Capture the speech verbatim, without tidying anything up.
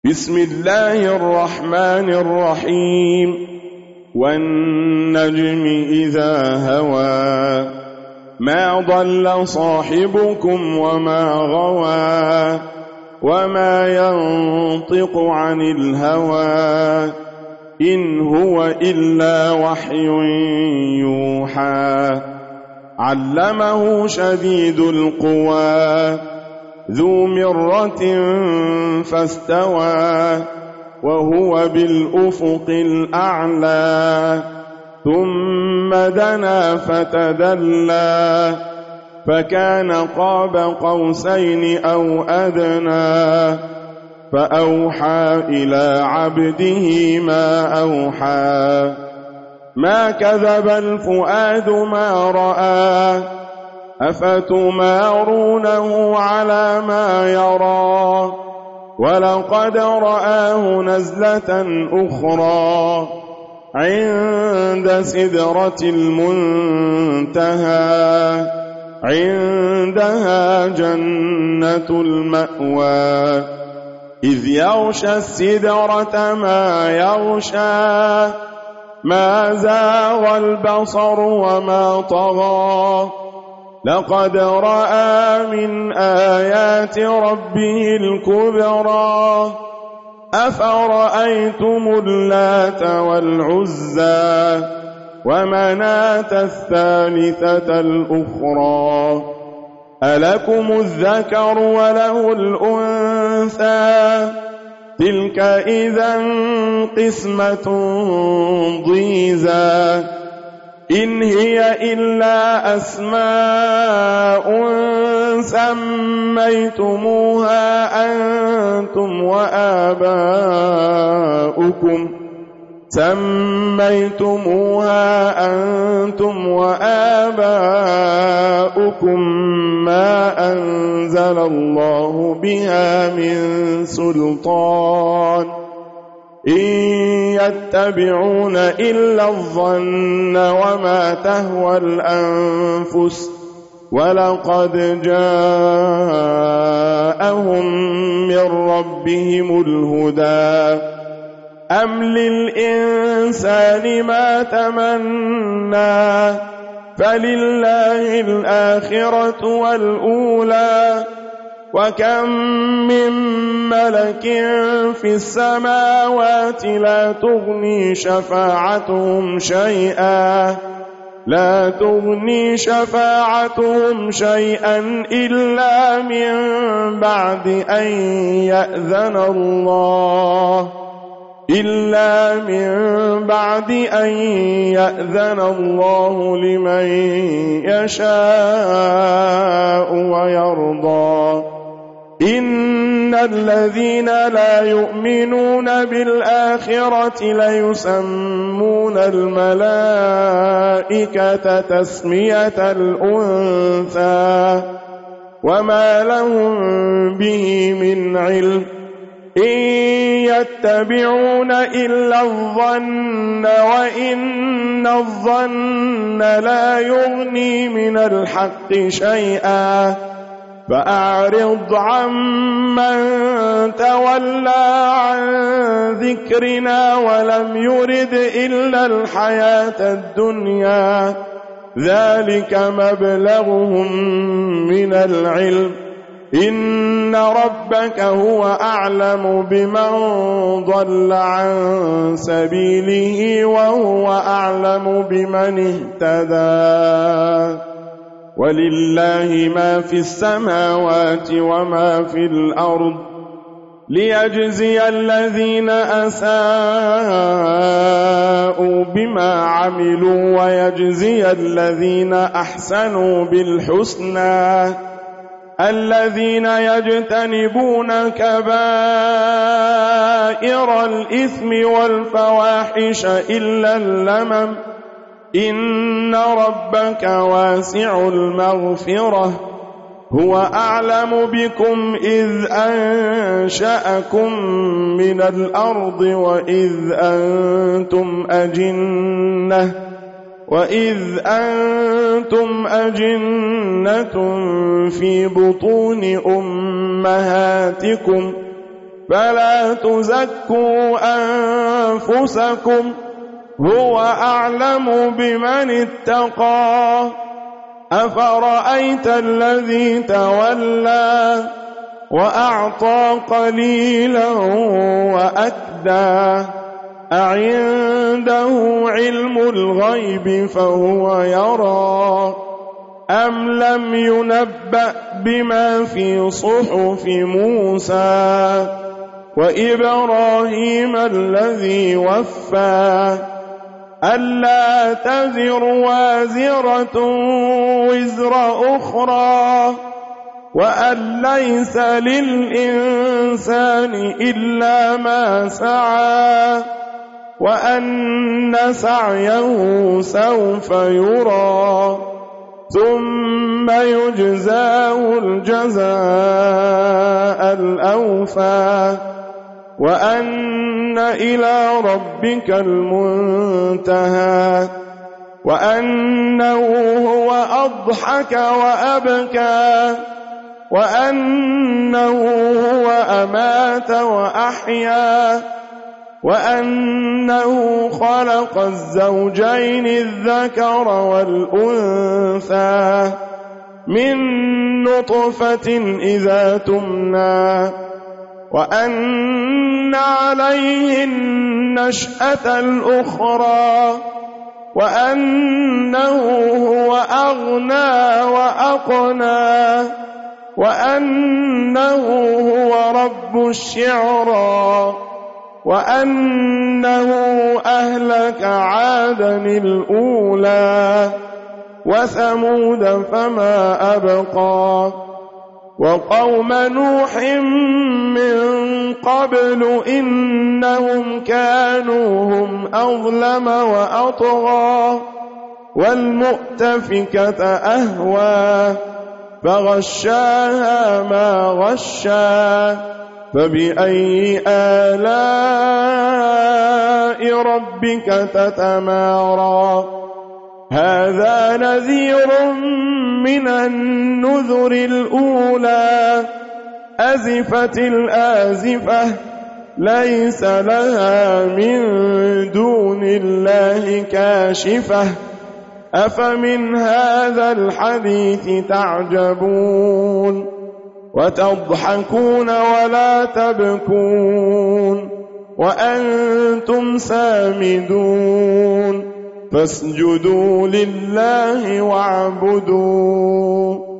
بسم الله الرحمن الرحيم والنجم إذا هوى ما ضل صاحبكم وما غوى وما ينطق عن الهوى إن هو إلا وحي يوحى علمه شديد القوى ذو مرة فاستوى وهو بالأفق الأعلى ثم دنا فتدلى فكان قاب قوسين أو أدنى فأوحى إلى عبده ما أوحى ما كذب الفؤاد ما رأى أفتمارونه على ما يرى ولقد رآه نزلة أخرى عند سدرة المنتهى عندها جنة المأوى إذ يغشى السدرة ما يغشى ما زاغ البصر وما طغى لقد رأى من آيات ربه الكبرى أفرأيتم اللات والعزى ومناة الثالثة الأخرى ألكم الذكر وله الأنثى تلك إذا قسمة ضيزى إن هي إلا أسماء سميتموها أنتم وآباؤكم سميتموها أنتم وآباؤكم ما أنزل الله بها من سلطان إن يتبعون إلا الظن وما تهوى الأنفس ولقد جاءهم من ربهم الهدى أم للإنسان ما تمنى فلله الآخرة والأولى وكم من ملك في السماوات لا تغني شفاعتهم شيئا لا تغني شفاعتهم شيئا إلا من بعد أن يأذن الله إلا من بعد أن يأذن الله لمن يشاء ويرضى إن الذين لا يؤمنون بالآخرة ليسمون الملائكة تسمية الأنثى وما لهم به من علم إن يتبعون إلا الظن وإن الظن لا يغني من الحق شيئا فأعرض عمن تولى عن ذكرنا ولم يرد إلا الحياة الدنيا ذلك مبلغهم من العلم إن ربك هو أعلم بمن ضل عن سبيله وهو أعلم بمن اهتدى ولله ما في السماوات وما في الأرض ليجزي الذين أساءوا بما عملوا ويجزي الذين أحسنوا بالحسنى الذين يجتنبون كبائر الإثم والفواحش إلا اللمم إن ربك واسع المغفرة هو أعلم بكم إذ أنشأكم من الأرض وإذ أنتم أجنة وإذ أنتم أجنة في بطون أمهاتكم فلا تزكوا أنفسكم هو أعلم بمن اتقى أفرأيت الذي تولى وأعطى قليلا وأكدى أعنده علم الغيب فهو يرى أم لم ينبأ بما في صحف موسى وإبراهيم الذي وفى ألا تزر وازرة وزر أخرى وأن ليس للإنسان إلا ما سعى وأن سعيه سوف يرى ثم يجزاه الجزاء الأوفى وأن إلى ربك المنتهى وأنه هو أضحك وأبكى وأنه هو أمات وأحيا وأنه خلق الزوجين الذكر والأنثى من نطفة إذا تمنى وأن عليه النشأة الأخرى وأنه هو أغنى وأقنى وأنه هو رب الشعرى وأنه أهلك عادا الأولى وثمود فما أبقى وقوم نوح من قبل إنهم كانوا هم أظلم وأطغى والمؤتفكة أهوى فغشاها ما غشى فبأي آلاء ربك تتمارى هذا نذير من النذر الأولى أزفت الآزفة ليس لها من دون الله كاشفة أفمن هذا الحديث تعجبون وتضحكون ولا تبكون وأنتم سامدون فاسجدوا لله واعبدوا